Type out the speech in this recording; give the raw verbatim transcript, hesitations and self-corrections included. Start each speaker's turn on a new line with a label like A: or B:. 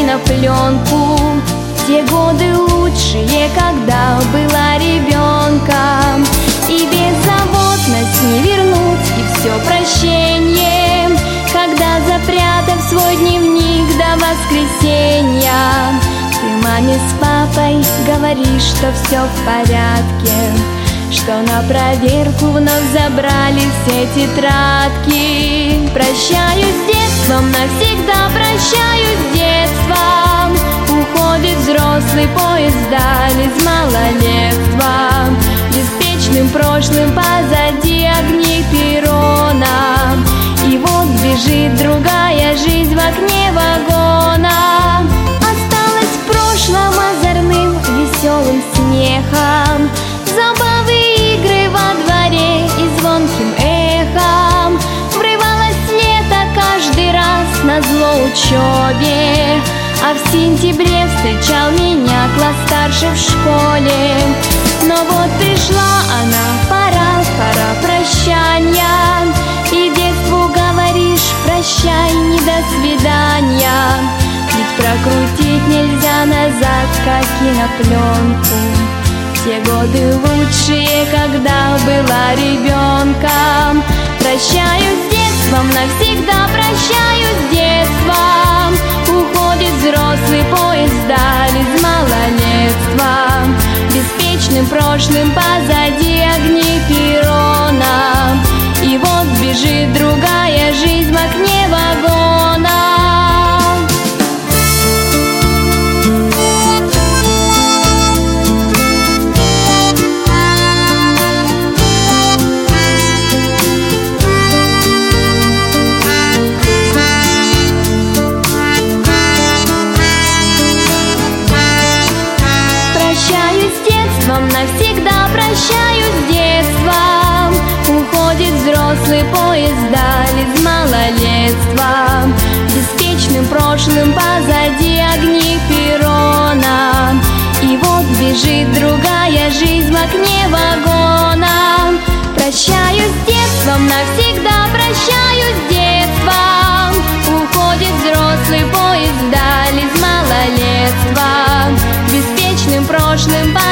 A: кинопленку. Те годы лучшие, когда была ребенком. И беззаботность не вернуть, и все прощение, когда, запрятав свой дневник до воскресенья, ты маме с папой говоришь, что все в порядке, что на проверку вновь забрали все тетрадки. Прощаюсь с детством, навсегда прощаюсь с детством. Уходит взрослый поезд вдаль из малолетства. Беспечным прошлым позади огни перрона. И вот бежит другая жизнь в окне вагона. Осталось в прошлом озорным веселым смехом, забавы, игры во дворе и звонким эхом. Врывалось лето каждый раз назло учебе, а в сентябре встречал меня класс старше в школе. Но вот пришла она, пора, пора прощания, и детству говоришь прощай, не до свидания. Ведь прокрутить нельзя назад, как кинопленку. Те годы лучшие, когда была ребенком. Прощаюсь с детством, навсегда прощаюсь с детством. Уходит взрослый поезд вдаль из малолетства. Беспечным прошлым позади огни перрона. И вот бежит другая жизнь в окне вагона. Навсегда прощаюсь с детством. Уходит взрослый поезд вдаль из малолетства. Беспечным прошлым позади огни перрона. И вот бежит другая жизнь в окне вагона. Прощаюсь с детством, навсегда прощаюсь с детством. Уходит взрослый поезд вдаль из малолетства. Беспечным прошлым позади